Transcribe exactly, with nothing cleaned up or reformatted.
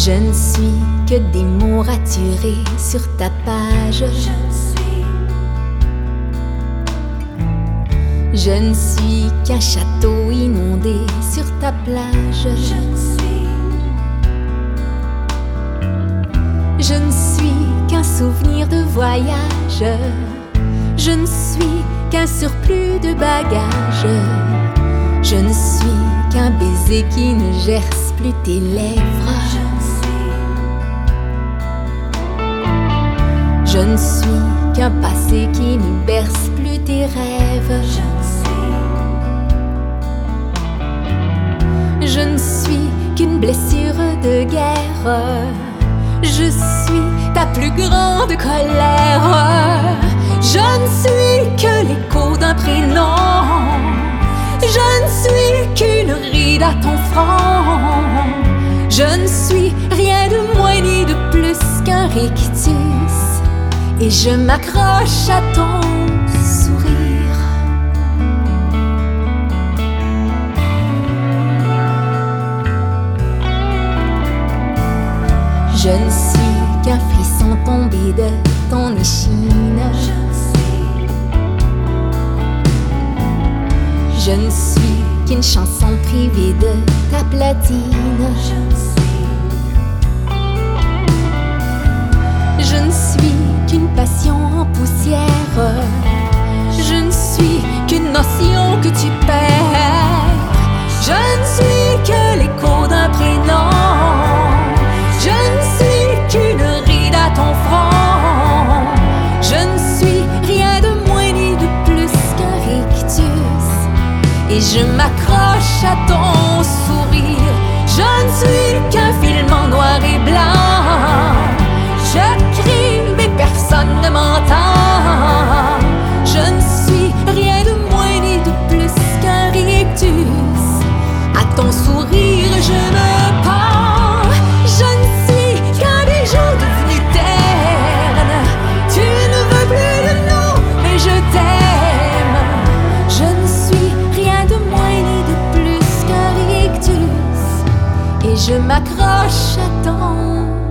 Je ne suis que des mots raturés sur ta page. Je ne suis, Je ne suis qu'un château inondé sur ta plage. je ne suis, Je ne suis qu'un souvenir de voyage. Je ne suis qu'un surplus de bagages. Je ne suis qu'un baiser qui ne gerce plus tes lèvres. je ne suis, Je ne suis qu'un passé qui ne berce plus tes rêves. je ne suis, Je ne suis qu'une blessure de guerre. Je suis ta plus grande colère. Je ne suis que l'écho d'un prénom. Je ne suis qu'une ride à ton front. Je ne suis rien de moins ni de plus qu'un rictus. Et je m'accroche à ton sourire. Je ne suis qu'un frisson tombé de ton échine. je ne suis, Je ne suis qu'une chanson privée de ta platine. je ne suis, Je ne suis qu'une passion en poussière. Je ne suis qu'une notion que tu perds. Je ne suis que l'écho d'un prénom. Je ne suis qu'une ride à ton front. Je ne suis rien de moins ni de plus qu'un rictus. Et je m'accroche à ton sourire. Je ne suis qu'un film en noir et blanc. Je crie mais personne ne m'entend. Je ne suis rien de moins ni de plus qu'un rictus. À ton sourire je me pends. Je ne suis qu'un bijou devenu terne. Tu ne veux plus de nous mais je t'aime. Je ne suis rien de moins ni de plus qu'un rictus. Et je m'accroche à ton